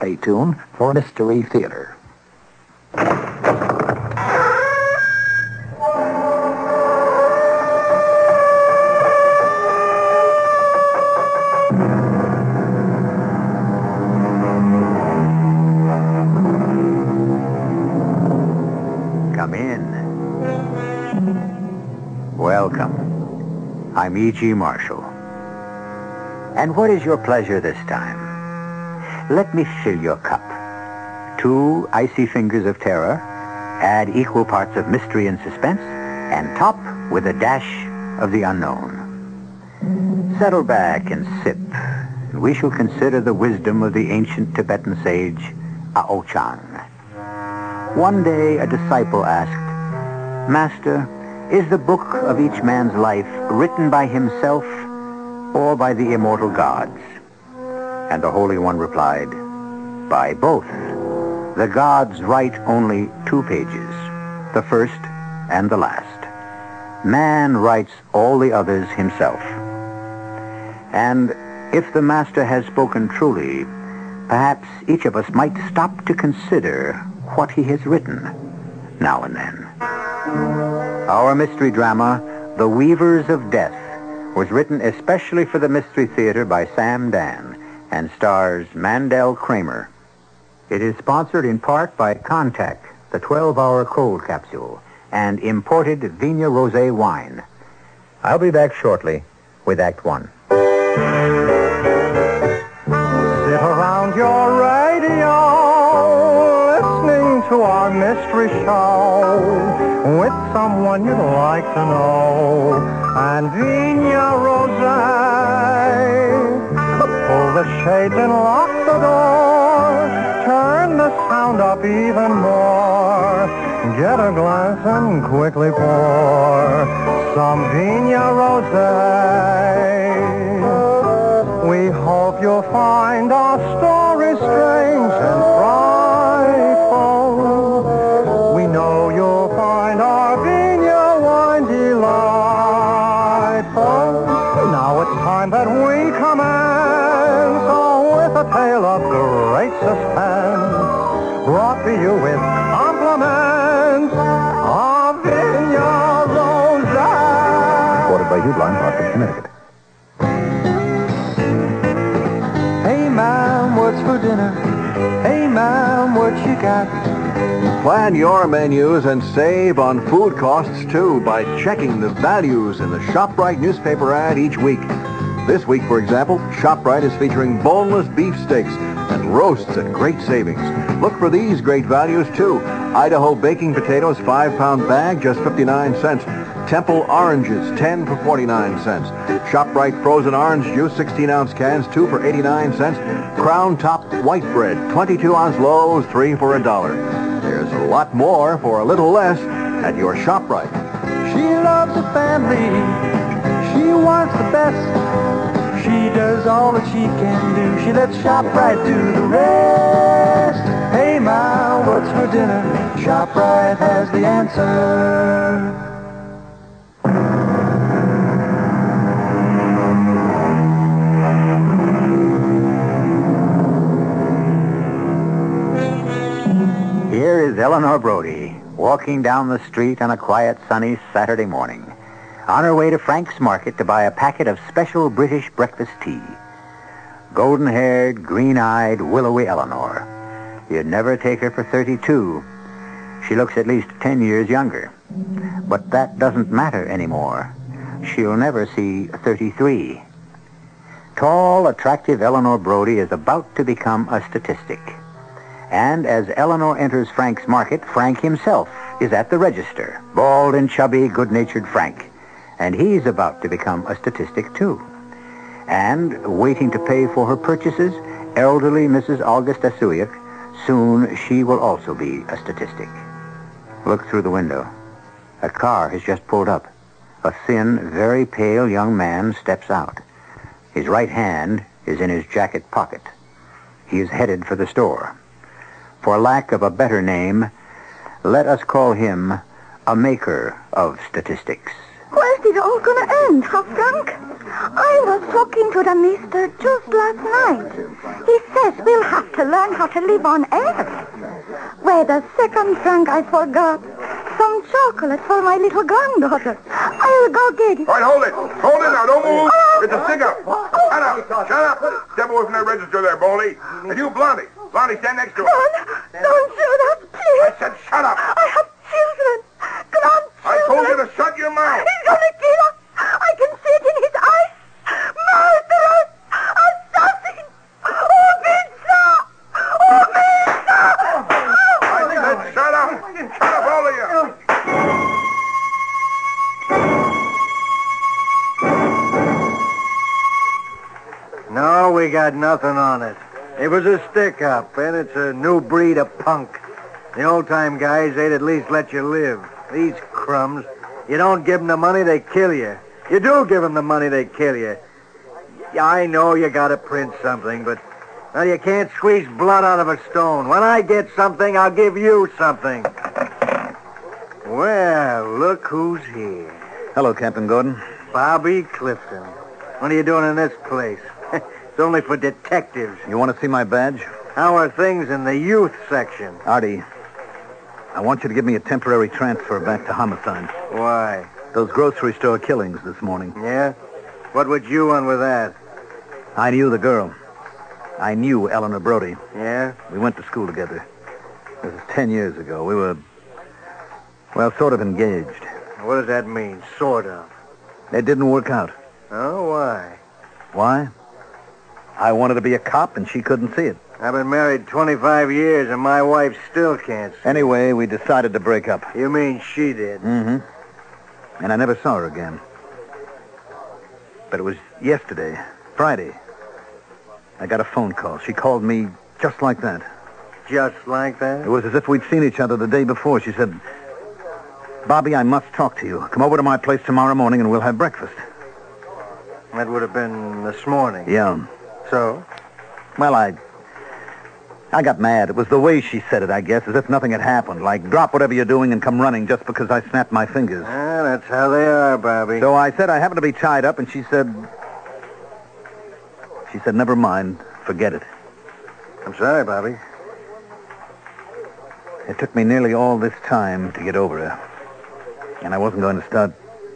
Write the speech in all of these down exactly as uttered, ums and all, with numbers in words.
Stay tuned for Mystery Theater. Come in. Welcome. I'm E G. Marshall. And what is your pleasure this time? Let me fill your cup. Two icy fingers of terror, add equal parts of mystery and suspense, and top with a dash of the unknown. Settle back and sip, and we shall consider the wisdom of the ancient Tibetan sage, Ao Chang. One day a disciple asked, "Master, is the book of each man's life written by himself or by the immortal gods?" And the Holy One replied, "By both. The gods write only two pages, the first and the last. Man writes all the others himself." And if the Master has spoken truly, perhaps each of us might stop to consider what he has written now and then. Our mystery drama, The Weavers of Death, was written especially for the Mystery Theater by Sam Dan and stars Mandel Kramer. It is sponsored in part by Contact, the twelve-hour cold capsule, and imported Vigna Rosé wine. I'll be back shortly with Act One. Sit around your radio, listening to our mystery show, with someone you'd like to know, and Vigna Rosé. Pull the shades and lock the door, turn the sound up even more, get a glass and quickly pour some Vigna Rosé. We hope you'll find our story strange and frightful. We know you'll find our Vigna wine delightful. Now it's time that we commence with a tale of great suspense, brought to you with compliments of Vigna Rosé. Recorded by Hugh Blind, Hartford, Connecticut. Hey, ma'am, what's for dinner? Hey, ma'am, what you got? Plan your menus and save on food costs, too, by checking the values in the ShopRite newspaper ad each week. This week, for example, ShopRite is featuring boneless beef steaks and roasts at great savings. Look for these great values, too. Idaho baking potatoes, five-pound bag, just fifty-nine cents. Temple oranges, ten for forty-nine cents. ShopRite frozen orange juice, sixteen-ounce cans, two for eighty-nine cents. Crown Top white bread, twenty-two ounce loaves, three for a dollar. There's a lot more for a little less at your ShopRite. She loves the family. She wants the best. She does all that she can do. She lets ShopRite do the rest. Hey, Ma, what's for dinner? ShopRite has the answer. Here is Eleanor Brody, walking down the street on a quiet, sunny Saturday morning, on her way to Frank's Market to buy a packet of special British breakfast tea. Golden-haired, green-eyed, willowy Eleanor. You'd never take her for thirty-two. She looks at least ten years younger. But that doesn't matter anymore. She'll never see thirty-three. Tall, attractive Eleanor Brody is about to become a statistic. And as Eleanor enters Frank's Market, Frank himself is at the register. Bald and chubby, good-natured Frank. And he's about to become a statistic, too. And, waiting to pay for her purchases, elderly Missus August Asuyak. Soon she will also be a statistic. Look through the window. A car has just pulled up. A thin, very pale young man steps out. His right hand is in his jacket pocket. He is headed for the store. For lack of a better name, let us call him a maker of statistics. Where's it all going to end, huh, Frank? I was talking to the mister just last night. He says we'll have to learn how to live on air. Wait a second, Frank, I forgot. Some chocolate for my little granddaughter. I'll go get it. All right, hold it. Hold it now. Don't move. It's a cigar. Shut up. Shut up. Step away from that register there, Baldy. And you, Blondie. Blondie, stand next to her. Don't, don't shoot us, please. I said shut up. I have children. Grandchildren. I told you to shut your mouth. He's gonna kill us. I can see it in his eyes. Murderers. Assassin. Oh, pizza. Oh, pizza. I said shut up. Shut up, all of you. No, we got nothing on it. It was a stick-up, and it's a new breed of punk. The old-time guys, they'd at least let you live. These crumbs, you don't give them the money, they kill you. You do give them the money, they kill you. Yeah, I know you gotta print something, but, well, you can't squeeze blood out of a stone. When I get something, I'll give you something. Well, look who's here. Hello, Captain Gordon. Bobby Clifton. What are you doing in this place? It's only for detectives. You want to see my badge? How are things in the youth section? Artie, I want you to give me a temporary transfer back to homicide. Why? Those grocery store killings this morning. Yeah? What would you want with that? I knew the girl. I knew Eleanor Brody. Yeah? We went to school together. This was ten years ago. We were, well, sort of engaged. What does that mean, sort of? It didn't work out. Oh, why? Why? I wanted to be a cop, and she couldn't see it. I've been married twenty-five years, and my wife still can't see. Anyway, we decided to break up. You mean she did? Mm-hmm. And I never saw her again. But it was yesterday, Friday. I got a phone call. She called me just like that. Just like that? It was as if we'd seen each other the day before. She said, Bobby, I must talk to you. Come over to my place tomorrow morning, and we'll have breakfast. That would have been this morning. Yeah. So? Well, I... I got mad. It was the way she said it, I guess, as if nothing had happened. Like, drop whatever you're doing and come running just because I snapped my fingers. Ah, that's how they are, Bobby. So I said I happened to be tied up, and she said... She said, never mind. Forget it. I'm sorry, Bobby. It took me nearly all this time to get over her. And I wasn't going to start...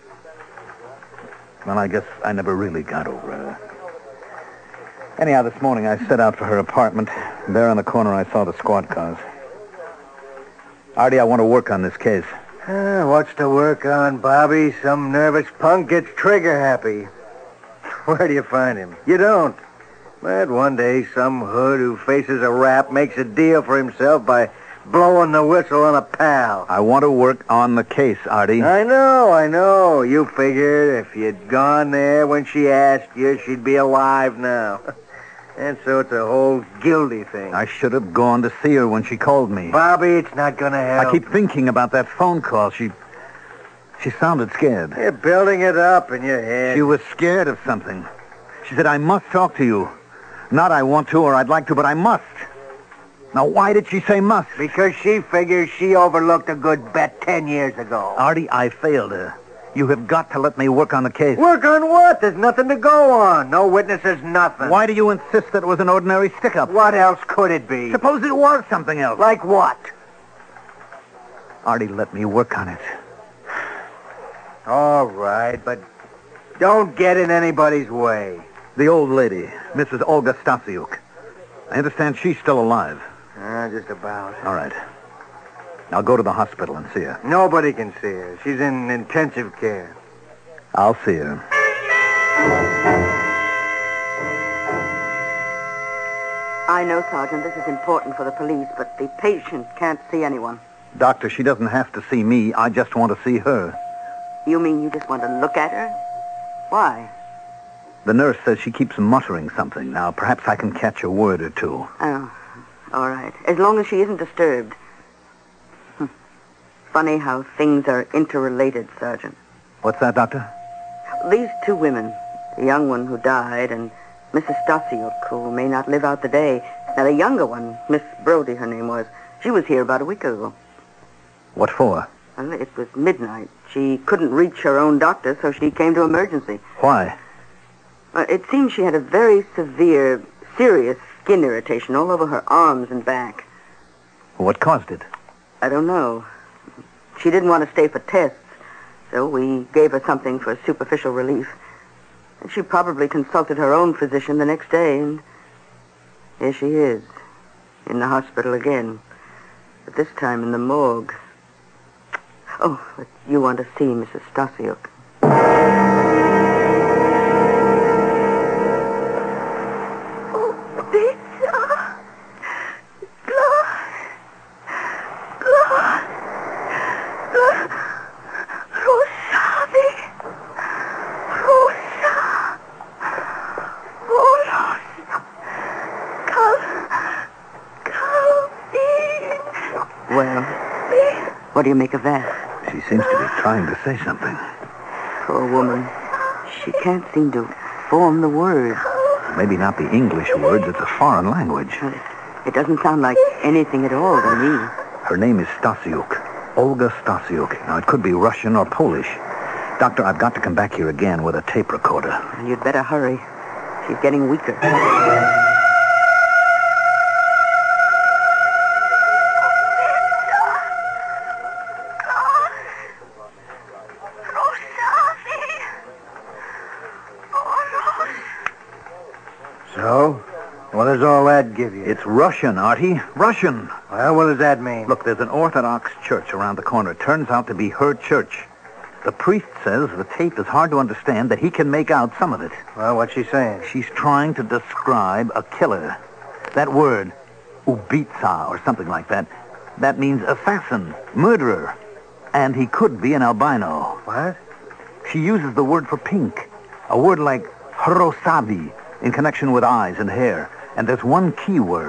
Well, I guess I never really got over her. Anyhow, this morning I set out for her apartment. There on the corner I saw the squad cars. Artie, I want to work on this case. Ah, what's to work on, Bobby? Some nervous punk gets trigger-happy. Where do you find him? You don't. But one day some hood who faces a rap makes a deal for himself by blowing the whistle on a pal. I want to work on the case, Artie. I know, I know. You figured if you'd gone there when she asked you, she'd be alive now. And so it's a whole guilty thing. I should have gone to see her when she called me. Bobby, it's not going to help. I keep thinking about that phone call. She... She sounded scared. You're building it up in your head. She was scared of something. She said, I must talk to you. Not I want to or I'd like to, but I must. Now, why did she say must? Because she figures she overlooked a good bet ten years ago. Artie, I failed her. You have got to let me work on the case. Work on what? There's nothing to go on. No witnesses, nothing. Why do you insist that it was an ordinary stick-up? What else could it be? Suppose it was something else. Like what? Artie, let me work on it. All right, but don't get in anybody's way. The old lady, Missus Olga Stasiuk. I understand she's still alive. Ah, just about. All right. I'll go to the hospital and see her. Nobody can see her. She's in intensive care. I'll see her. I know, Sergeant, this is important for the police, but the patient can't see anyone. Doctor, she doesn't have to see me. I just want to see her. You mean you just want to look at her? Why? The nurse says she keeps muttering something. Now, perhaps I can catch a word or two. Oh, all right. As long as she isn't disturbed. Hm. Funny how things are interrelated, Sergeant. What's that, Doctor? These two women, the young one who died and Missus Stasiuk, who may not live out the day. Now, the younger one, Miss Brody, her name was, she was here about a week ago. What for? Well, it was midnight. She couldn't reach her own doctor, so she came to emergency. Why? Uh, it seems she had a very severe, serious skin irritation all over her arms and back. What caused it? I don't know. She didn't want to stay for tests, so we gave her something for superficial relief. And she probably consulted her own physician the next day, and here she is, in the hospital again, but this time in the morgue. Oh, but you want to see Missus Stasiuk. Oh, this, uh, blood, blood, blood, Rosavi, Rosa, Bolos, Cal, Calvin. Well, what do you make of that? She seems to be trying to say something. Poor woman. She can't seem to form the words. Maybe not the English words. It's a foreign language. It doesn't sound like anything at all to me. Her name is Stasiuk. Olga Stasiuk. Now, it could be Russian or Polish. Doctor, I've got to come back here again with a tape recorder. You'd better hurry. She's getting weaker. So, what does all that give you? It's Russian, Artie. Russian. Well, what does that mean? Look, there's an Orthodox church around the corner. It turns out to be her church. The priest says the tape is hard to understand, that he can make out some of it. Well, what's she saying? She's trying to describe a killer. That word, ubitsa, or something like that, that means assassin, murderer. And he could be an albino. What? She uses the word for pink, a word like hrosavi, in connection with eyes and hair. And there's one key word.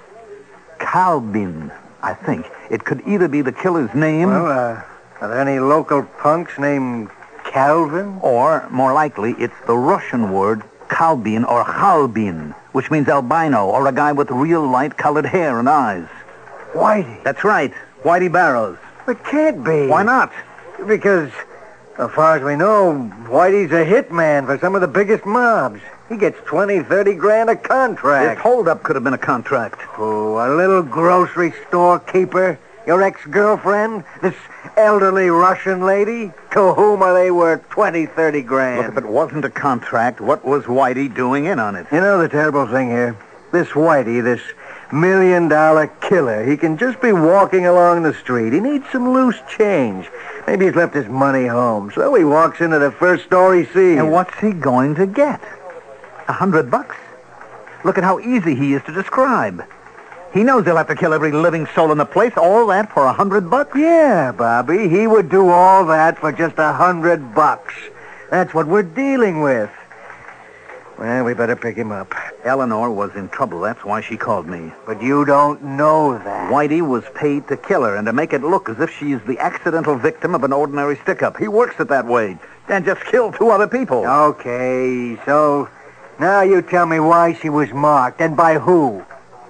Kalbin, I think. It could either be the killer's name... Well, uh, are there any local punks named Calvin? Or, more likely, it's the Russian word Kalbin or Khalbin, which means albino, or a guy with real light-colored hair and eyes. Whitey. That's right. Whitey Barrows. It can't be. Why not? Because, as far as we know, Whitey's a hitman for some of the biggest mobs. He gets twenty, thirty grand a contract. This holdup could have been a contract. Oh, a little grocery store keeper? Your ex-girlfriend? This elderly Russian lady? To whom are they worth twenty, thirty grand? Look, if it wasn't a contract, what was Whitey doing in on it? You know the terrible thing here? This Whitey, this million-dollar killer, he can just be walking along the street. He needs some loose change. Maybe he's left his money home, so he walks into the first store he sees. And what's he going to get? A hundred bucks? Look at how easy he is to describe. He knows he'll have to kill every living soul in the place, all that for a hundred bucks? Yeah, Bobby, he would do all that for just a hundred bucks. That's what we're dealing with. Well, we better pick him up. Eleanor was in trouble. That's why she called me. But you don't know that. Whitey was paid to kill her and to make it look as if she's the accidental victim of an ordinary stick-up. He works it that way. And just killed two other people. Okay, so now you tell me why she was marked and by who.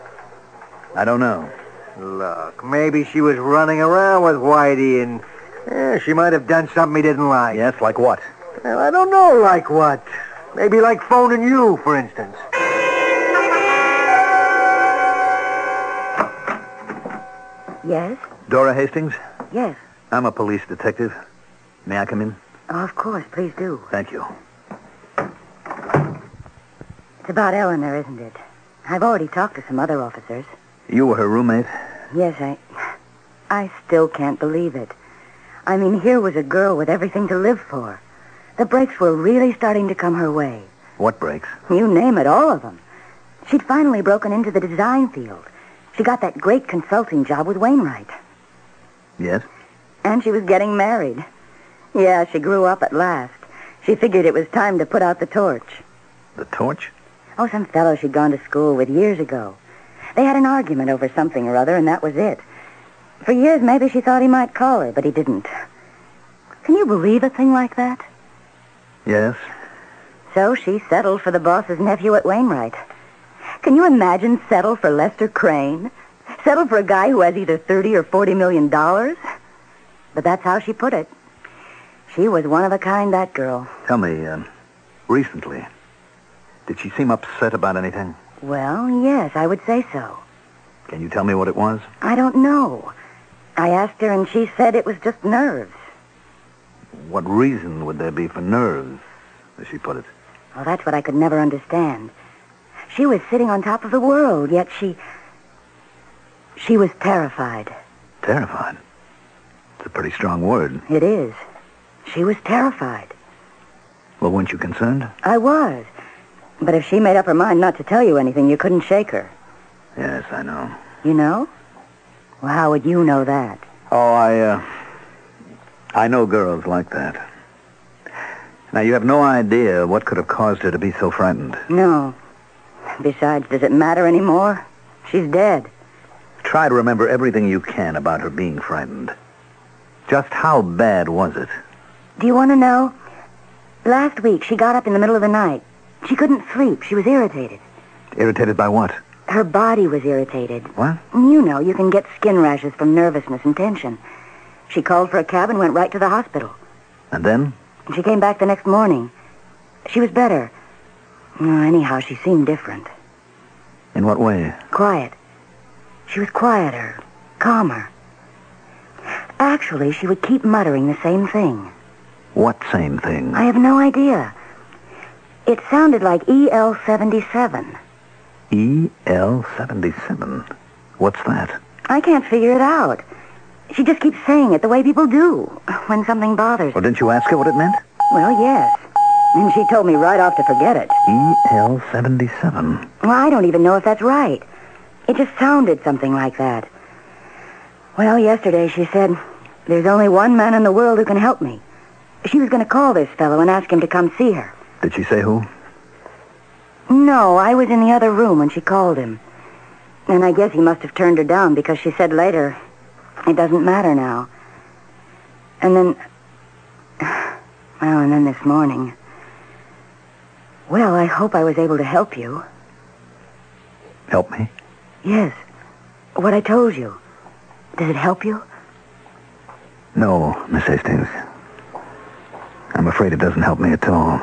I don't know. Look, maybe she was running around with Whitey and eh, she might have done something he didn't like. Yes, like what? Well, I don't know like what. Maybe like phoning you, for instance. Yes? Dora Hastings? Yes. I'm a police detective. May I come in? Oh, of course, please do. Thank you. It's about Eleanor, isn't it? I've already talked to some other officers. You were her roommate? Yes, I... I still can't believe it. I mean, here was a girl with everything to live for. The breaks were really starting to come her way. What breaks? You name it, all of them. She'd finally broken into the design field. She got that great consulting job with Wainwright. Yes? And she was getting married. Yeah, she grew up at last. She figured it was time to put out the torch. The torch? Oh, some fellow she'd gone to school with years ago. They had an argument over something or other, and that was it. For years, maybe she thought he might call her, but he didn't. Can you believe a thing like that? Yes. So she settled for the boss's nephew at Wainwright. Can you imagine settle for Lester Crane? Settle for a guy who has either thirty or forty million dollars? But that's how she put it. She was one of a kind, that girl. Tell me, uh, recently, Did she seem upset about anything? Well, yes, I would say so. Can you tell me what it was? I don't know. I asked her, and she said it was just nerves. What reason would there be for nerves, as she put it? Well, that's what I could never understand. She was sitting on top of the world, yet she... She was terrified. Terrified? It's a pretty strong word. It is. She was terrified. Well, weren't you concerned? I was. But if she made up her mind not to tell you anything, you couldn't shake her. Yes, I know. You know? Well, how would you know that? Oh, I, uh... I know girls like that. Now, you have no idea what could have caused her to be so frightened. No. Besides, does it matter anymore? She's dead. Try to remember everything you can about her being frightened. Just how bad was it? Do you want to know? Last week, she got up in the middle of the night. She couldn't sleep. She was irritated. Irritated by what? Her body was irritated. What? You know, you can get skin rashes from nervousness and tension. She called for a cab and went right to the hospital. And then? She came back the next morning. She was better. Oh, anyhow, she seemed different. In what way? Quiet. She was quieter, calmer. Actually, she would keep muttering the same thing. What same thing? I have no idea. It sounded like E L seventy-seven. E L seventy-seven? What's that? I can't figure it out. She just keeps saying it the way people do when something bothers her. Well, didn't you ask her what it meant? Well, yes. And she told me right off to forget it. E L seventy-seven. Well, I don't even know if that's right. It just sounded something like that. Well, yesterday she said, there's only one man in the world who can help me. She was going to call this fellow and ask him to come see her. Did she say who? No, I was in the other room when she called him. And I guess he must have turned her down because she said later, it doesn't matter now. And then... Well, and then this morning... Well, I hope I was able to help you. Help me? Yes. What I told you. Does it help you? No, Miss Hastings. I'm afraid it doesn't help me at all.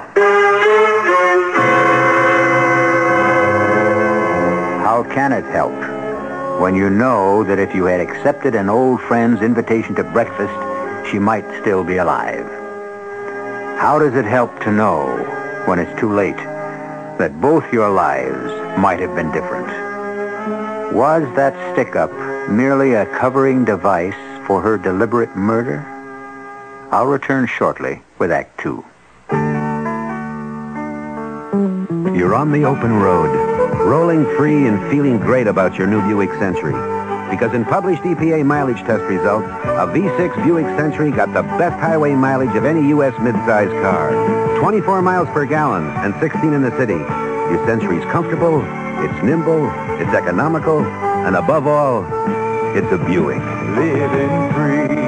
How can it help when you know that if you had accepted an old friend's invitation to breakfast, she might still be alive? How does it help to know, when it's too late, that both your lives might have been different? Was that stick-up merely a covering device for her deliberate murder? I'll return shortly with Act Two. You're on the open road, rolling free and feeling great about your new Buick Century. Because in published E P A mileage test results, a V six Buick Century got the best highway mileage of any U S midsize car. twenty-four miles per gallon and sixteen in the city. Your Century's comfortable, it's nimble, it's economical, and above all, it's a Buick. Living free.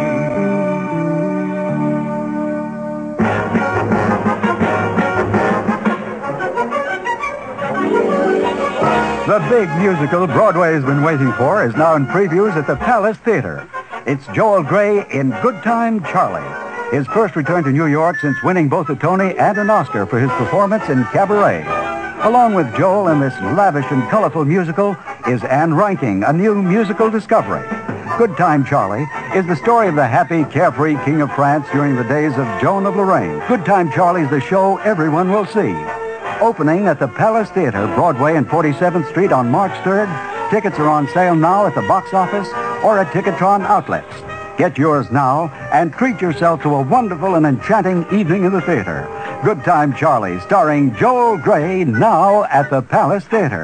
The big musical Broadway has been waiting for is now in previews at the Palace Theater. It's Joel Grey in Good Time Charlie, his first return to New York since winning both a Tony and an Oscar for his performance in Cabaret. Along with Joel in this lavish and colorful musical is Anne Reinking, a new musical discovery. Good Time Charlie is the story of the happy, carefree King of France during the days of Joan of Lorraine. Good Time Charlie is the show everyone will see. Opening at the Palace Theater, Broadway and forty-seventh Street on March third. Tickets are on sale now at the box office or at Ticketron outlets. Get yours now and treat yourself to a wonderful and enchanting evening in the theater. Good Time Charlie, starring Joel Grey, now at the Palace Theater.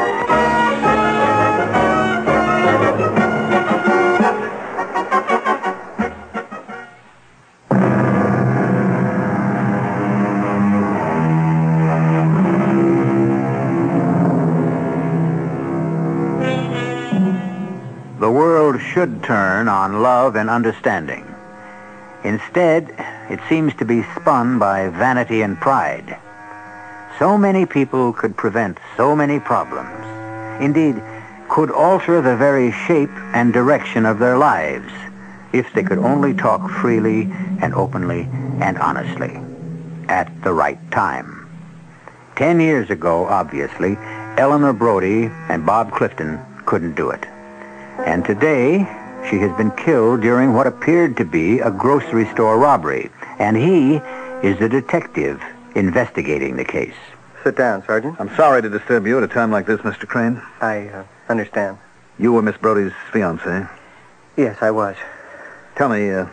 The world should turn on love and understanding. Instead, it seems to be spun by vanity and pride. So many people could prevent so many problems. Indeed, could alter the very shape and direction of their lives if they could only talk freely and openly and honestly at the right time. Ten years ago, obviously, Eleanor Brody and Bob Clifton couldn't do it. And today, she has been killed during what appeared to be a grocery store robbery. And he is the detective investigating the case. Sit down, Sergeant. I'm sorry to disturb you at a time like this, Mister Crane. I uh, understand. You were Miss Brody's fiancé. Yes, I was. Tell me, uh,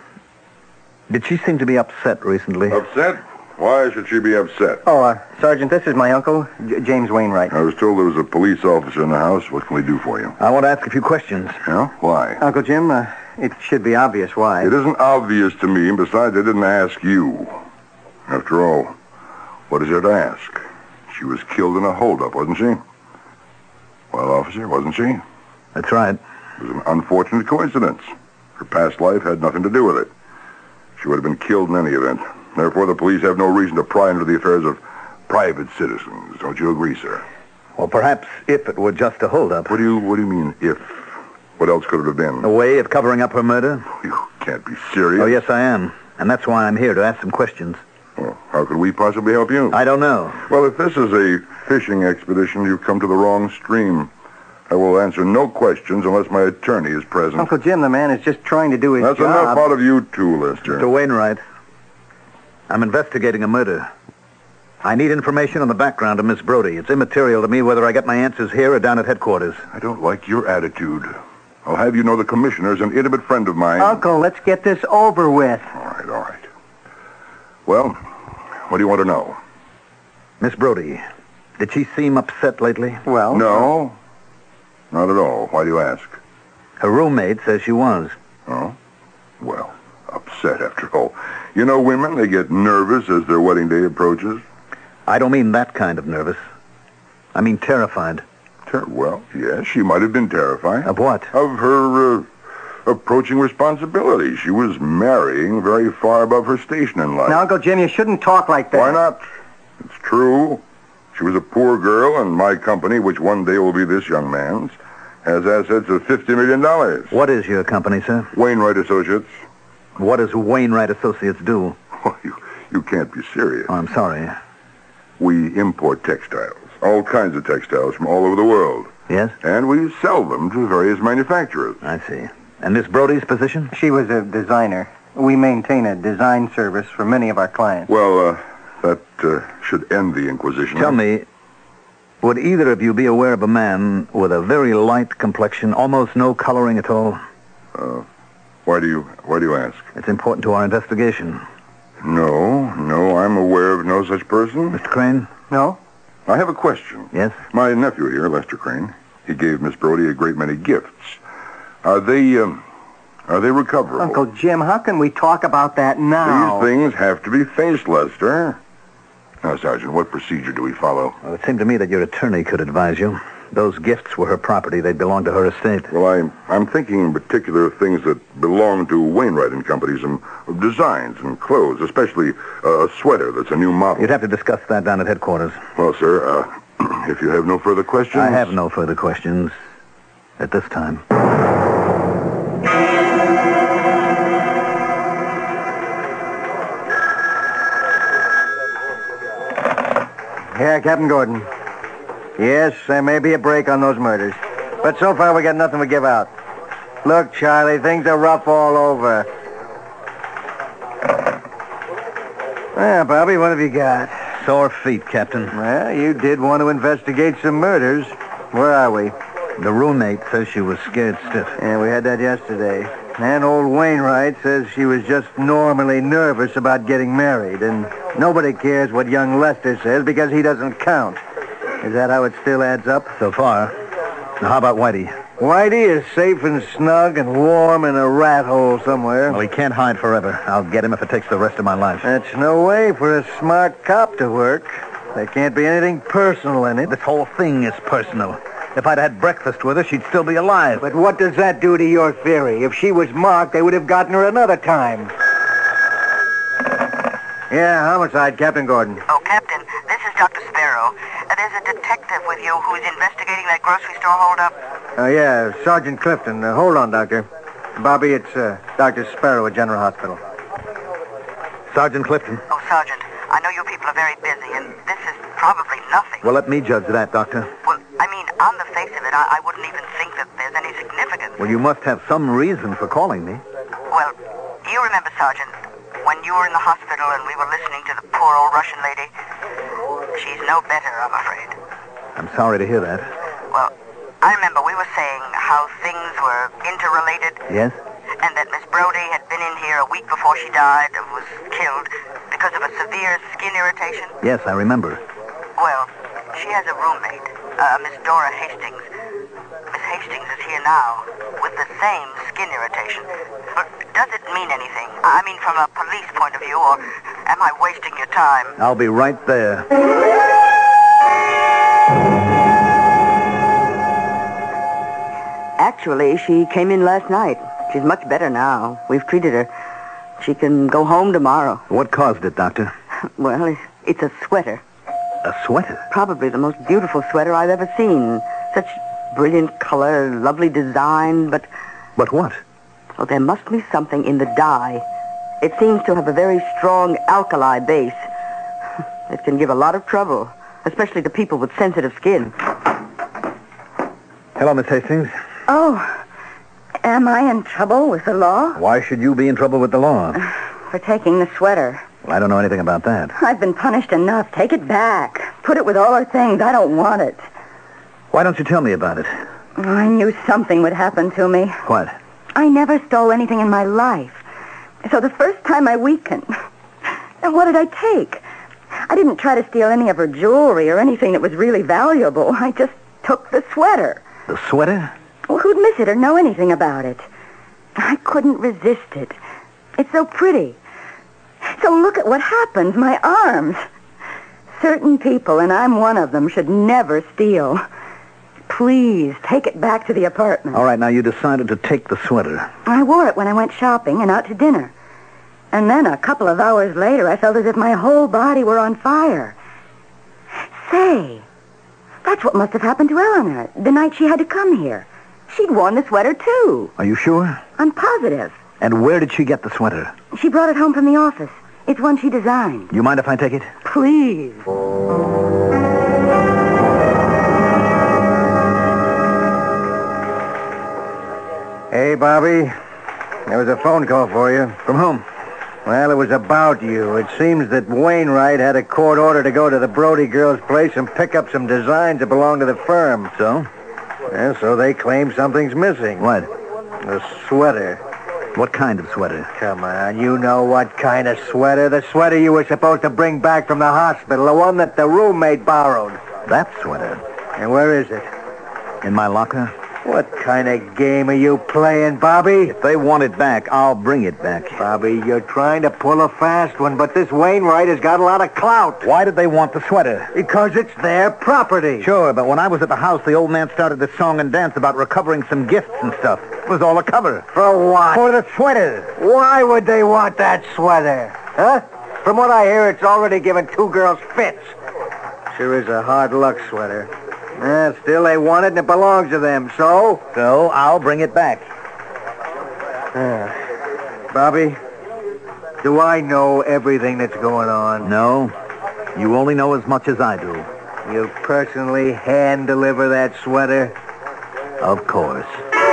did she seem to be upset recently? Upset? Why should she be upset? Oh, uh, Sergeant, this is my uncle, J- James Wainwright. I was told there was a police officer in the house. What can we do for you? I want to ask a few questions. Yeah? Why? Uncle Jim, uh, it should be obvious why. It isn't obvious to me, and besides, I didn't ask you. After all, what is there to ask? She was killed in a holdup, wasn't she? Well, officer, wasn't she? That's right. It was an unfortunate coincidence. Her past life had nothing to do with it. She would have been killed in any event. Therefore, the police have no reason to pry into the affairs of private citizens. Don't you agree, sir? Well, perhaps if it were just a holdup. What do you What do you mean, if? What else could it have been? A way of covering up her murder? You can't be serious. Oh, yes, I am. And that's why I'm here, to ask some questions. Well, how could we possibly help you? I don't know. Well, if this is a fishing expedition, you've come to the wrong stream. I will answer no questions unless my attorney is present. Uncle Jim, the man is just trying to do his That's job. enough out of you too, Lester. Mister Wainwright, I'm investigating a murder. I need information on the background of Miss Brody. It's immaterial to me whether I get my answers here or down at headquarters. I don't like your attitude. I'll have you know the commissioner's an intimate friend of mine. Uncle, let's get this over with. All right, all right. Well, what do you want to know? Miss Brody, did she seem upset lately? Well, No, not at all. Why do you ask? Her roommate says she was. Oh? Well, upset after all. You know women, they get nervous as their wedding day approaches. I don't mean that kind of nervous. I mean terrified. Ter- well, yes, she might have been terrified. Of what? Of her uh, approaching responsibility. She was marrying very far above her station in life. now, Uncle Jim, you shouldn't talk like that. Why not? It's true. She was a poor girl, and my company, which one day will be this young man's, has assets of fifty million dollars. What is your company, sir? Wainwright Associates. What does Wainwright Associates do? Oh, you, you can't be serious. Oh, I'm sorry. We import textiles, all kinds of textiles from all over the world, Yes? and we sell them to various manufacturers. I see. And Miss Brody's position? She was a designer. We maintain a design service for many of our clients. Well, uh, that uh, should end the Inquisition. Tell me, would either of you be aware of a man with a very light complexion, almost no coloring at all? Uh, why do you why do you ask? It's important to our investigation. No, no, I'm aware of no such person. Mister Crane? No? I have a question. Yes? My nephew here, Lester Crane, he gave Miss Brody a great many gifts. Are they um, are they recoverable? Uncle Jim, how can we talk about that now? These things have to be faced, Lester. Now, Sergeant, what procedure do we follow? Well, it seemed to me that your attorney could advise you. Those gifts were her property. They belonged to her estate. Well, I'm, I'm thinking in particular of things that belong to Wainwright and Company, some designs and clothes, especially uh, a sweater that's a new model. You'd have to discuss that down at headquarters. Well, sir, uh, if you have no further questions... I have no further questions at this time. Yeah, Captain Gordon. Yes, there may be a break on those murders. But so far we got nothing to give out. Look, Charlie, things are rough all over. Well, Bobby, what have you got? Sore feet, Captain. Well, you did want to investigate some murders. Where are we? The roommate says she was scared stiff. Yeah, we had that yesterday. And old Wainwright says she was just normally nervous about getting married. And nobody cares what young Lester says because he doesn't count. Is that how it still adds up? So far. Now, how about Whitey? Whitey is safe and snug and warm in a rat hole somewhere. Well, he can't hide forever. I'll get him if it takes the rest of my life. That's no way for a smart cop to work. There can't be anything personal in it. This whole thing is personal. If I'd had breakfast with her, she'd still be alive. But what does that do to your theory? If she was marked, they would have gotten her another time. Yeah, homicide, Captain Gordon. Oh, Captain, this is Doctor Sparrow. Uh, there's a detective with you who's investigating that grocery store holdup. Oh, yeah, Sergeant Clifton. Uh, hold on, Doctor. Bobby, it's uh, Doctor Sparrow at General Hospital. Sergeant Clifton. Oh, Sergeant, I know you people are very busy, and this is probably nothing. Well, let me judge that, Doctor. Well, I mean, on the face of it, I, I wouldn't even think that there's any significance. Well, you must have some reason for calling me. Well, you remember, Sergeant, when you were in the hospital and we were listening to the poor old Russian lady? She's no better, I'm afraid. I'm sorry to hear that. Well, I remember we were saying how things were interrelated. Yes? And that Miss Brody had been in here a week before she died and was killed because of a severe skin irritation. Yes, I remember. Well, she has a roommate, uh, Miss Dora Hastings. Miss Hastings is here now with the same skin irritation. But does it mean anything? I mean, from a police point of view, or am I wasting your time? I'll be right there. Actually, she came in last night. She's much better now. We've treated her. She can go home tomorrow. What caused it, Doctor? Well, it's a sweater. A sweater? Probably the most beautiful sweater I've ever seen. Such brilliant color, lovely design, but... But what? Oh, there must be something in the dye. It seems to have a very strong alkali base. It can give a lot of trouble, especially to people with sensitive skin. Hello, Miss Hastings. Oh, am I in trouble with the law? Why should you be in trouble with the law? For taking the sweater. Well, I don't know anything about that. I've been punished enough. Take it back. Put it with all our things. I don't want it. Why don't you tell me about it? I knew something would happen to me. What? I never stole anything in my life. So the first time I weakened. And what did I take? I didn't try to steal any of her jewelry or anything that was really valuable. I just took the sweater. The sweater? Well, who'd miss it or know anything about it? I couldn't resist it. It's so pretty. So look at what happens. My arms. Certain people, and I'm one of them, should never steal. Please, take it back to the apartment. All right, now you decided to take the sweater. I wore it when I went shopping and out to dinner. And then a couple of hours later, I felt as if my whole body were on fire. Say, that's what must have happened to Eleanor the night she had to come here. She'd worn the sweater, too. Are you sure? I'm positive. And where did she get the sweater? She brought it home from the office. It's one she designed. You mind if I take it? Please. Hey, Bobby. There was a phone call for you. From whom? Well, it was about you. It seems that Wainwright had a court order to go to the Brody girl's place and pick up some designs that belong to the firm. So? Yeah, so they claim something's missing. What? The sweater. What kind of sweater? Come on, you know what kind of sweater. The sweater you were supposed to bring back from the hospital. The one that the roommate borrowed. That sweater? And where is it? In my locker? What kind of game are you playing, Bobby? If they want it back, I'll bring it back. Bobby, you're trying to pull a fast one, but this Wainwright has got a lot of clout. Why did they want the sweater? Because it's their property. Sure, but when I was at the house, the old man started this song and dance about recovering some gifts and stuff. It was all a cover. For what? For the sweater. Why would they want that sweater? Huh? From what I hear, it's already given two girls fits. Sure is a hard luck sweater. Eh, still, they want it and it belongs to them, so? So, I'll bring it back. Uh, Bobby, do I know everything that's going on? No. You only know as much as I do. You personally hand-deliver that sweater? Of course.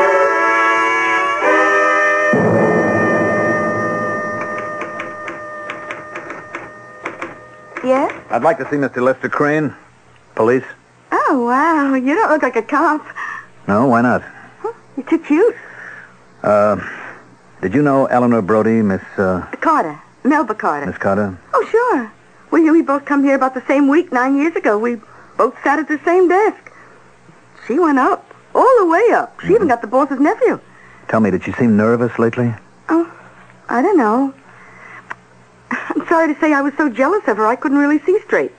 Yes? I'd like to see Mister Lester Crane. Police? Oh, wow. You don't look like a cop. No, why not? Huh? You're too cute. Uh, did you know Eleanor Brody, Miss, uh... Carter. Melba Carter. Miss Carter? Oh, sure. Well, you, we both come here about the same week nine years ago. We both sat at the same desk. She went up. All the way up. She mm-hmm. even got the boss's nephew. Tell me, did she seem nervous lately? Oh, I don't know. I'm sorry to say I was so jealous of her, I couldn't really see straight.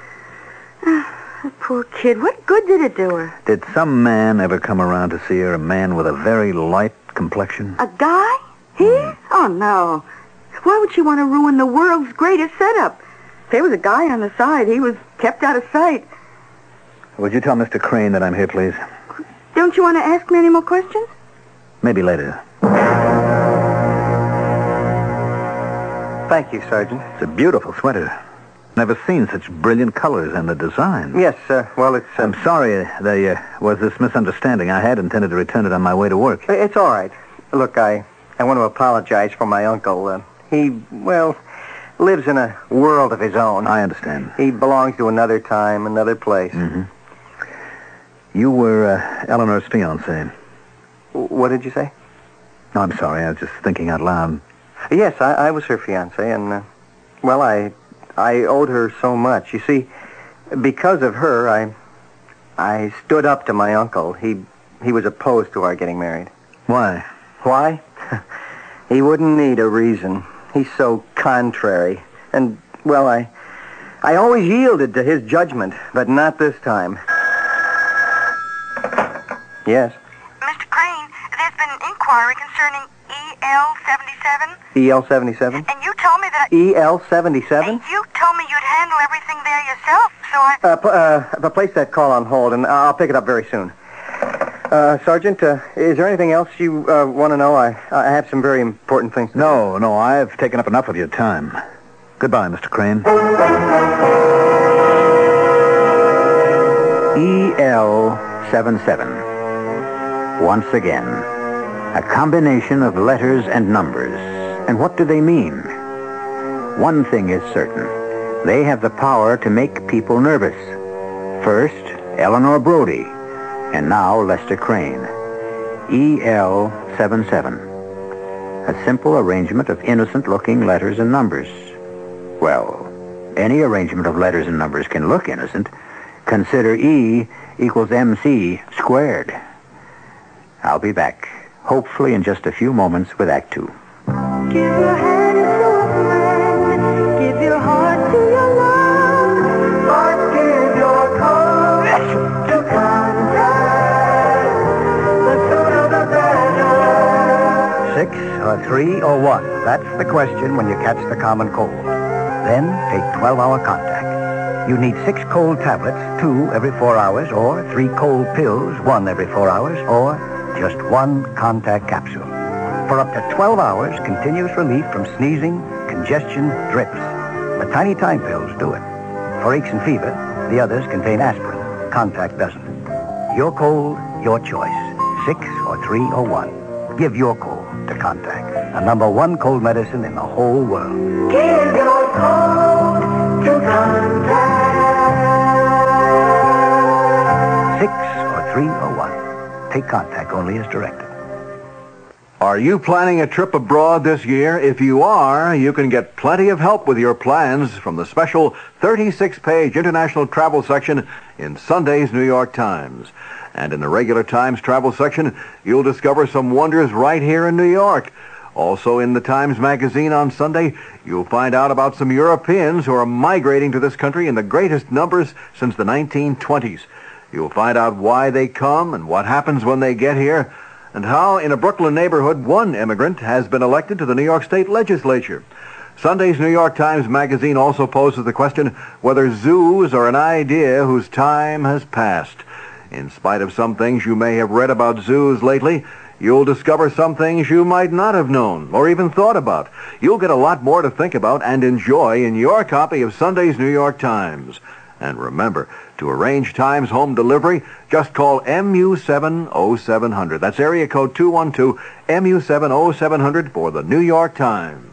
Poor kid. What good did it do her? Did some man ever come around to see her, a man with a very light complexion? A guy? He? Mm. Oh, no. Why would she want to ruin the world's greatest setup? If there was a guy on the side, he was kept out of sight. Would you tell Mister Crane that I'm here, please? Don't you want to ask me any more questions? Maybe later. Thank you, Sergeant. It's a beautiful sweater. Never seen such brilliant colors and the design. Yes, uh, well, it's... Uh, I'm sorry there uh, was this misunderstanding. I had intended to return it on my way to work. It's all right. Look, I, I want to apologize for my uncle. Uh, he, well, lives in a world of his own. I understand. He belongs to another time, another place. Mm-hmm. You were uh, Eleanor's fiancé. What did you say? No, I'm sorry. I was just thinking out loud. Yes, I, I was her fiancé, and, uh, well, I... I owed her so much. You see, because of her, I I stood up to my uncle. He he was opposed to our getting married. Why? Why? He wouldn't need a reason. He's so contrary. And, well, I I always yielded to his judgment, but not this time. Yes? Mister Crane, there's been an inquiry concerning E L seventy-seven. E L seventy-seven? And you told me that... E L seventy-seven? And you told me you'd handle everything there yourself, so I... Uh, p- uh, place that call on hold, and I'll pick it up very soon. Uh, Sergeant, uh, is there anything else you uh, want to know? I, I have some very important things to No, no, I've taken up enough of your time. Goodbye, Mister Crane. E L seventy-seven. Once again, a combination of letters and numbers. And what do they mean? One thing is certain. They have the power to make people nervous. First, Eleanor Brody, and now Lester Crane. E L seventy-seven. A simple arrangement of innocent-looking letters and numbers. Well, any arrangement of letters and numbers can look innocent. Consider E equals M C squared. I'll be back, hopefully in just a few moments with Act Two. Give your hand to a friend. Give your heart to your love. But give your cause to contact. The sooner the better. Six or three or one? That's the question when you catch the common cold. Then take twelve-hour contact. You need six cold tablets, two every four hours, or three cold pills, one every four hours, or just one contact capsule. For up to twelve hours, continuous relief from sneezing, congestion, drips. The tiny time pills do it. For aches and fever, the others contain aspirin. Contact doesn't. Your cold, your choice. Six or three or one. Give your cold to Contact, the number one cold medicine in the whole world. Give your cold to Contact. Six or three or one. Take Contact only as directed. Are you planning a trip abroad this year? If you are, you can get plenty of help with your plans from the special thirty-six page international travel section in Sunday's New York Times. And in the regular Times travel section, you'll discover some wonders right here in New York. Also in the Times Magazine on Sunday, you'll find out about some Europeans who are migrating to this country in the greatest numbers since the nineteen twenties. You'll find out why they come and what happens when they get here, and how in a Brooklyn neighborhood one immigrant has been elected to the New York State Legislature. Sunday's New York Times Magazine also poses the question whether zoos are an idea whose time has passed. In spite of some things you may have read about zoos lately, you'll discover some things you might not have known or even thought about. You'll get a lot more to think about and enjoy in your copy of Sunday's New York Times. And remember, to arrange Times home delivery, just call M U seven oh seven hundred. That's area code two one two M U seven oh seven hundred for the New York Times.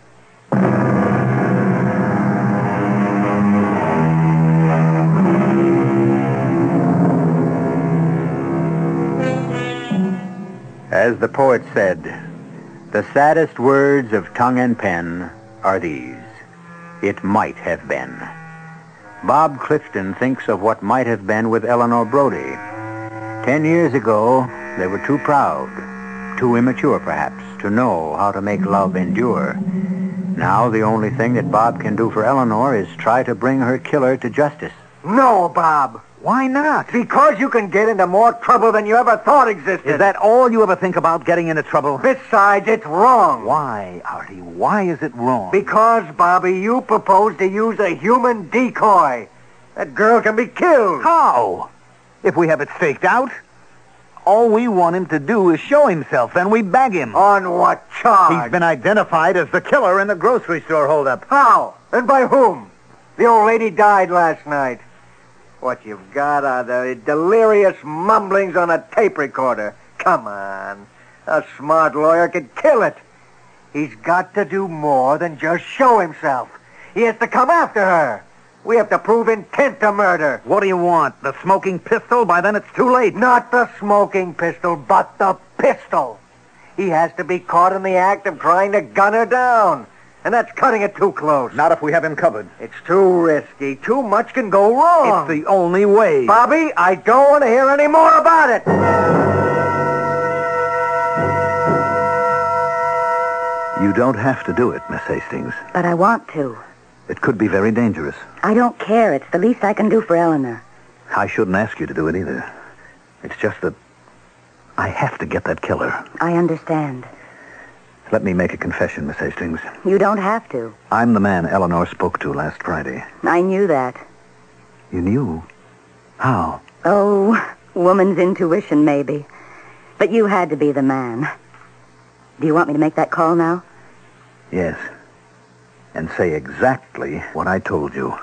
As the poet said, the saddest words of tongue and pen are these: it might have been. Bob Clifton thinks of what might have been with Eleanor Brody. Ten years ago, they were too proud, too immature perhaps, to know how to make love endure. Now the only thing that Bob can do for Eleanor is try to bring her killer to justice. No, Bob. Why not? Because you can get into more trouble than you ever thought existed. Is that all you ever think about, getting into trouble? Besides, it's wrong. Why, Artie? Why is it wrong? Because, Bobby, you proposed to use a human decoy. That girl can be killed. How? If we have it staked out? All we want him to do is show himself, then we bag him. On what charge? He's been identified as the killer in the grocery store holdup. How? And by whom? The old lady died last night. What you've got are the delirious mumblings on a tape recorder. Come on. A smart lawyer could kill it. He's got to do more than just show himself. He has to come after her. We have to prove intent to murder. What do you want? The smoking pistol? By then it's too late. Not the smoking pistol, but the pistol. He has to be caught in the act of trying to gun her down. And that's cutting it too close. Not if we have him covered. It's too risky. Too much can go wrong. It's the only way. Bobby, I don't want to hear any more about it. You don't have to do it, Miss Hastings. But I want to. It could be very dangerous. I don't care. It's the least I can do for Eleanor. I shouldn't ask you to do it either. It's just that I have to get that killer. I understand. Let me make a confession, Miss Hastings. You don't have to. I'm the man Eleanor spoke to last Friday. I knew that. You knew? How? Oh, woman's intuition, maybe. But you had to be the man. Do you want me to make that call now? Yes. And say exactly what I told you.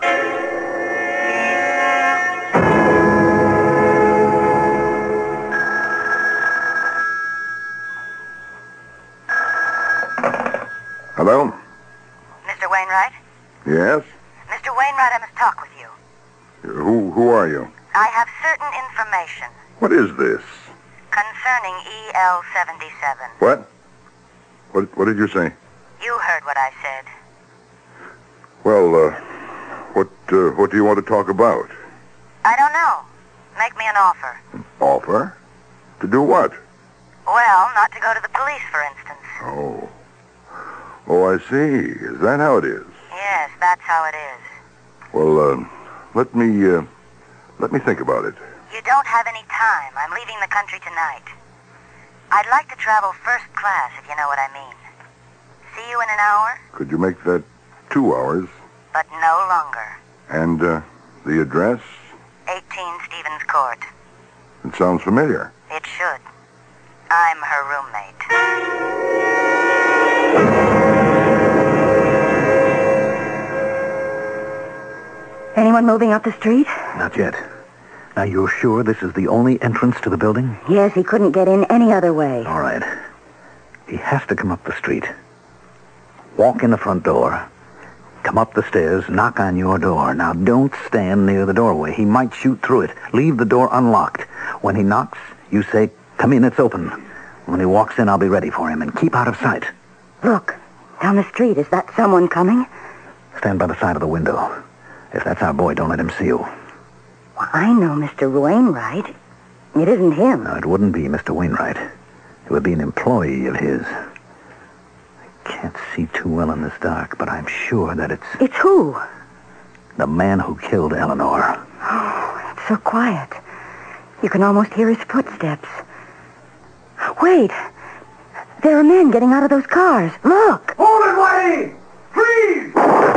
Hello? Mister Wainwright? Yes? Mister Wainwright, I must talk with you. Who who are you? I have certain information What is this? concerning E L seventy-seven. What? What what did you say? You heard what I said. Well, uh, what uh, what do you want to talk about? I don't know. Make me an offer. Offer? To do what? Well, not to go to the police, for instance. Oh. Oh, I see. Is that how it is? Yes, that's how it is. Well, uh, let me, uh, let me think about it. You don't have any time. I'm leaving the country tonight. I'd like to travel first class, if you know what I mean. See you in an hour, Could you make that two hours? but no longer. And, uh, the address? eighteen Stevens Court. It sounds familiar. It should. I'm her roommate. Anyone moving up the street? Not yet. Now, you're sure this is the only entrance to the building? Yes, he couldn't get in any other way. All right. He has to come up the street. Walk in the front door. Come up the stairs, knock on your door. Now, don't stand near the doorway. He might shoot through it. Leave the door unlocked. When he knocks, you say, "Come in, it's open." When he walks in, I'll be ready for him, and keep out of sight. Look, down the street. Is that someone coming? Stand by the side of the window. If that's our boy, don't let him see you. Well, I know Mister Wainwright. It isn't him. No, it wouldn't be Mister Wainwright. It would be an employee of his. I can't see too well in this dark, but I'm sure that it's It's who? the man who killed Eleanor. Oh, it's so quiet. You can almost hear his footsteps. Wait. There are men getting out of those cars. Look. Hold it, Whitey! Freeze!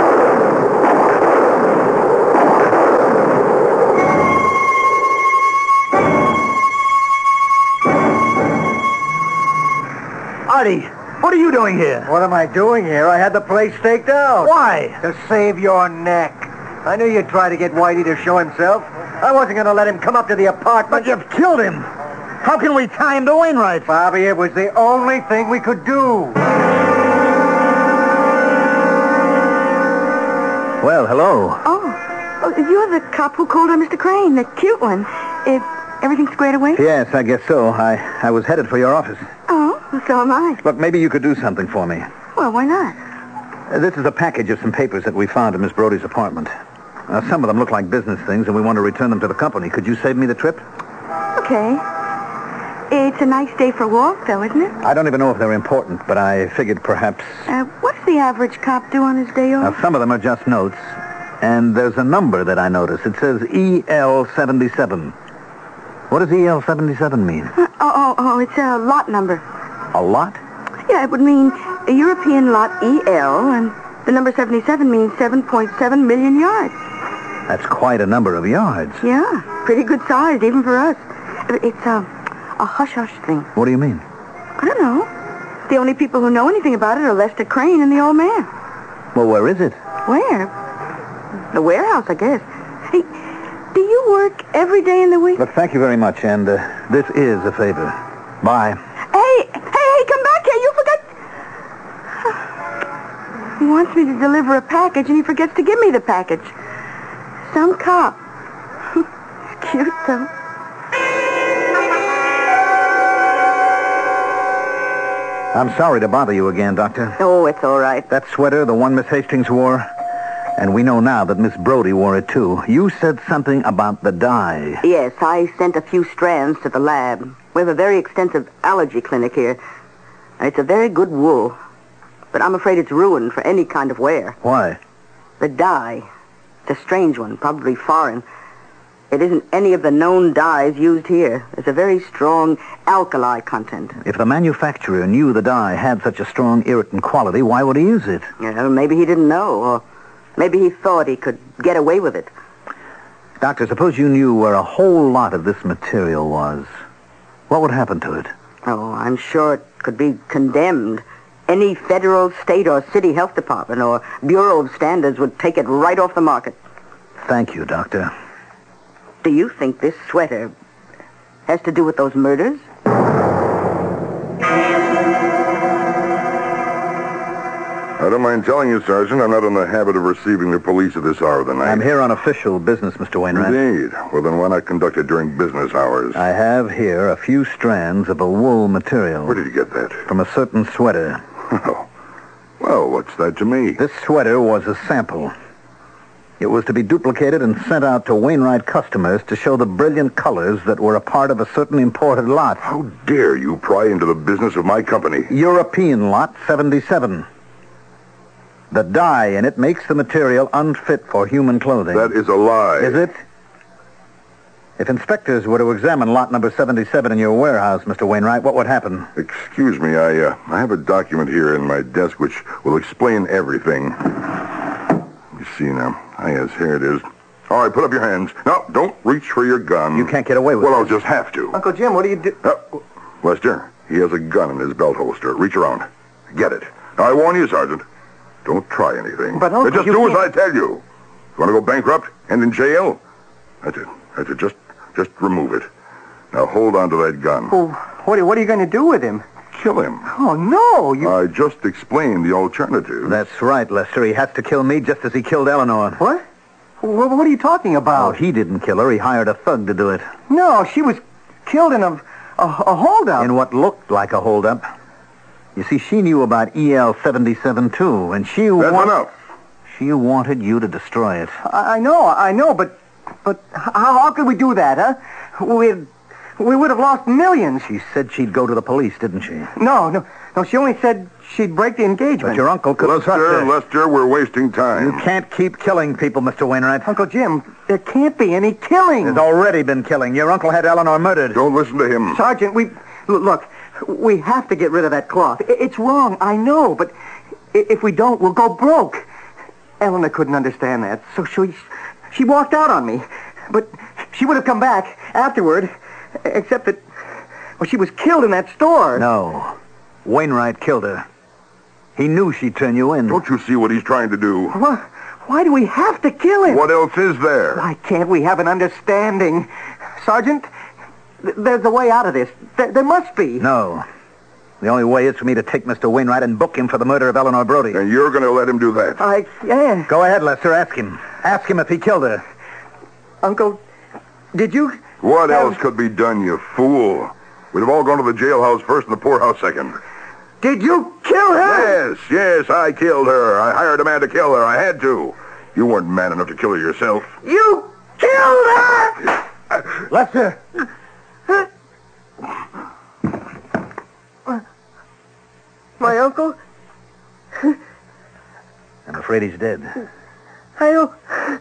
Artie, what are you doing here? What am I doing here? I had the place staked out. Why? To save your neck. I knew you'd try to get Whitey to show himself. I wasn't going to let him come up to the apartment. But you've killed him. How can we tie him to Wainwright? Bobby, it was the only thing we could do. Well, hello. Oh, oh you're the cop who called her Mister Crane, the cute one. Is everything squared away? Yes, I guess so. I, I was headed for your office. Oh, well, so am I. Look, maybe you could do something for me. Well, why not? Uh, This is a package of some papers that we found in Miss Brody's apartment. Uh, some of them look like business things, and we want to return them to the company. Could you save me the trip? Okay. It's a nice day for a walk, though, isn't it? I don't even know if they're important, but I figured perhaps... Uh, what's the average cop do on his day off? Now, some of them are just notes, and there's a number that I noticed. It says E L seventy-seven. What does E L seventy-seven mean? Uh, oh, oh, oh, it's a lot number. A lot? Yeah, it would mean a European lot E L, and the number seventy-seven means seven point seven million yards. That's quite a number of yards. Yeah, pretty good size, even for us. It's a, a hush-hush thing. What do you mean? I don't know. The only people who know anything about it are Lester Crane and the old man. Well, where is it? Where? The warehouse, I guess. Hey, do you work every day in the week? Look, thank you very much, and uh, this is a favor. Bye. Hey, hey, hey, come back here. You forgot... He wants me to deliver a package, and he forgets to give me the package. Some cop. Cute, though. I'm sorry to bother you again, Doctor. Oh, it's all right. That sweater, the one Miss Hastings wore, and we know now that Miss Brody wore it, too. You said something about the dye. Yes, I sent a few strands to the lab. We have a very extensive allergy clinic here. And it's a very good wool. But I'm afraid it's ruined for any kind of wear. Why? The dye. It's a strange one, probably foreign. It isn't any of the known dyes used here. There's a very strong alkali content. If the manufacturer knew the dye had such a strong irritant quality, why would he use it? You know, maybe he didn't know, or maybe he thought he could get away with it. Doctor, suppose you knew where a whole lot of this material was. What would happen to it? Oh, I'm sure it could be condemned. Any federal, state, or city health department or Bureau of Standards would take it right off the market. Thank you, Doctor. Do you think this sweater has to do with those murders? I don't mind telling you, Sergeant, I'm not in the habit of receiving the police at this hour of the night. I'm here on official business, Mister Wainwright. Indeed. Well, then why not conduct it during business hours? I have here a few strands of a wool material. Where did you get that? From a certain sweater. Oh. Well, what's that to me? This sweater was a sample. It was to be duplicated and sent out to Wainwright customers to show the brilliant colors that were a part of a certain imported lot. How dare you pry into the business of my company? European lot seventy-seven. The dye in it makes the material unfit for human clothing. That is a lie. Is it? If inspectors were to examine lot number seventy-seven in your warehouse, Mister Wainwright, what would happen? Excuse me, I, uh, I have a document here in my desk which will explain everything. Let me see now. Ah, yes, here it is. All right, put up your hands. No, don't reach for your gun. You can't get away with well, it. Well, I'll just have to. Uncle Jim, what do you do? Uh, Lester, he has a gun in his belt holster. Reach around. Get it. Now, I warn you, Sergeant. Don't try anything. But, Uncle, just you do can't... as I tell you. You want to go bankrupt? End in jail? That's it. That's it. Just, just remove it. Now, hold on to that gun. Well, what are, what are you going to do with him? Kill him. Oh, no. You... I just explained the alternative. That's right, Lester. He has to kill me just as he killed Eleanor. What? What, what are you talking about? Oh, he didn't kill her. He hired a thug to do it. No, she was killed in a, a, a holdup. In what looked like a holdup. You see, she knew about E L seventy-seven, too, and she... That's wa- enough. She wanted you to destroy it. I, I know, I know, but... But how, how could we do that, huh? We'd... We would have lost millions. She said she'd go to the police, didn't she? No, no, no. She only said she'd break the engagement. But your uncle could trust Lester, her. Lester, we're wasting time. You can't keep killing people, Mister Wainwright. Uncle Jim, there can't be any killing. There's already been killing. Your uncle had Eleanor murdered. Don't listen to him. Sergeant, we... Look, we have to get rid of that cloth. It's wrong, I know, but if we don't, we'll go broke. Eleanor couldn't understand that, so she, she walked out on me. But she would have come back afterward, except that... Well, she was killed in that store. No. Wainwright killed her. He knew she'd turn you in. Don't you see what he's trying to do? What? Why do we have to kill him? What else is there? Why can't we have an understanding? Sergeant, th- there's a way out of this. There, there must be. No. The only way is for me to take Mister Wainwright and book him for the murder of Eleanor Brody. And you're going to let him do that? I can't. Go ahead, Lester. Ask him. Ask him if he killed her. Uncle, did you... What have... else could be done, you fool? We'd have all gone to the jailhouse first and the poorhouse second. Did you kill her? Yes, yes, I killed her. I hired a man to kill her. I had to. You weren't man enough to kill her yourself. You killed her! Lester! My uncle? I'm afraid he's dead. I hope...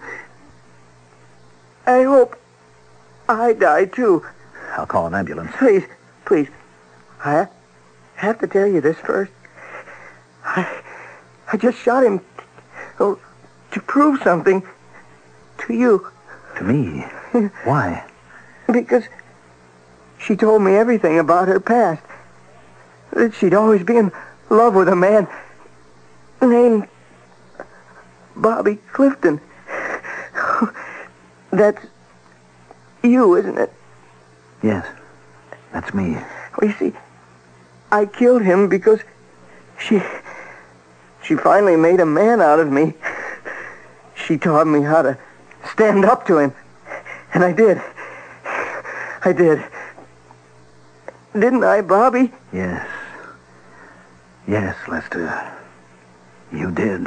I hope I die, too. I'll call an ambulance. Please, please. I have to tell you this first. I, I just shot him oh, to prove something to you. To me? Why? Because she told me everything about her past. That she'd always been in love with a man named Bobby Clifton. That's you, isn't it? Yes, that's me. Well, you see, I killed him because she... She finally made a man out of me. She taught me how to stand up to him. And I did. I did. Didn't I, Bobby? Yes. Yes, Lester. You did.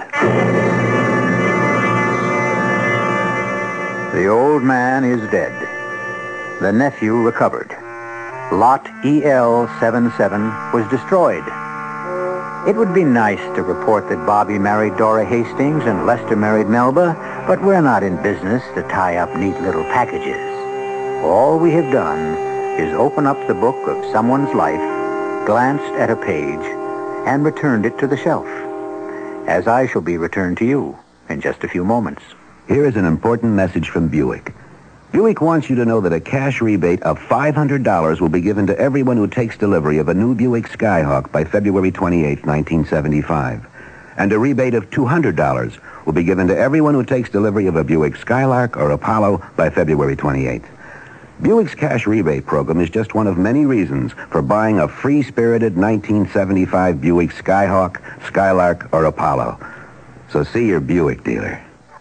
The old man is dead. The nephew recovered. Lot E L seventy-seven was destroyed. It would be nice to report that Bobby married Dora Hastings and Lester married Melba, but we're not in business to tie up neat little packages. All we have done is open up the book of someone's life, glanced at a page, and returned it to the shelf, as I shall be returned to you in just a few moments. Here is an important message from Buick. Buick wants you to know that a cash rebate of five hundred dollars will be given to everyone who takes delivery of a new Buick Skyhawk by February twenty-eighth, nineteen seventy-five. And a rebate of two hundred dollars will be given to everyone who takes delivery of a Buick Skylark or Apollo by February twenty-eighth. Buick's cash rebate program is just one of many reasons for buying a free-spirited nineteen seventy-five Buick Skyhawk, Skylark, or Apollo. So see your Buick dealer.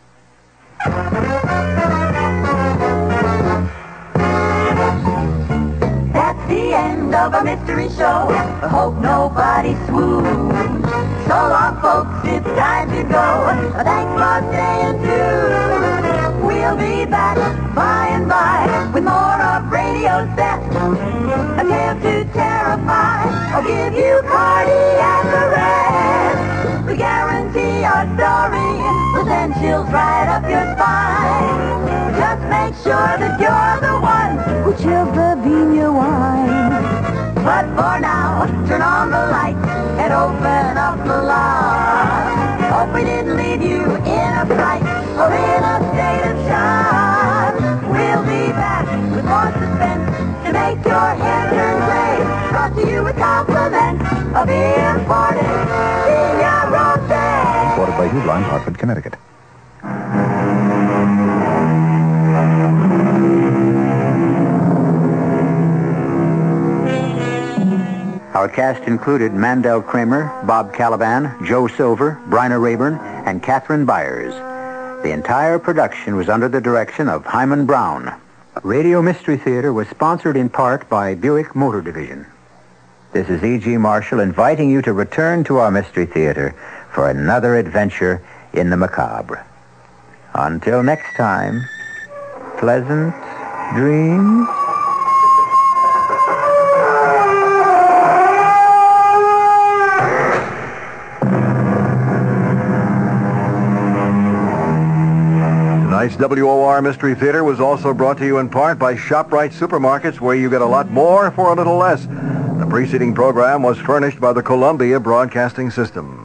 That's the end of our mystery show. I hope nobody swoons. So long, folks, it's time to go. Thanks for staying tuned. We'll be back by and by with more of Radio's best. A tale to terrify or give you cardiac arrest. We guarantee our story will send chills right up your spine. Just make sure that you're the one who chills the Vina wine. But for now, turn on the lights and open up the lock. Hope we didn't leave you in a fright or in a state of shock. We'll be back with more suspense to make your hair turn gray. Brought to you with compliments of the imported Vina Rosé. Reported by Hugh Line, Hartford, Connecticut. Our cast included Mandel Kramer, Bob Caliban, Joe Silver, Bryna Rayburn, and Catherine Byers. The entire production was under the direction of Hyman Brown. Radio Mystery Theater was sponsored in part by Buick Motor Division. This is E G. Marshall inviting you to return to our Mystery Theater for another adventure in the macabre. Until next time, pleasant dreams. Tonight's W O R Mystery Theater was also brought to you in part by ShopRite Supermarkets, where you get a lot more for a little less. The preceding program was furnished by the Columbia Broadcasting System.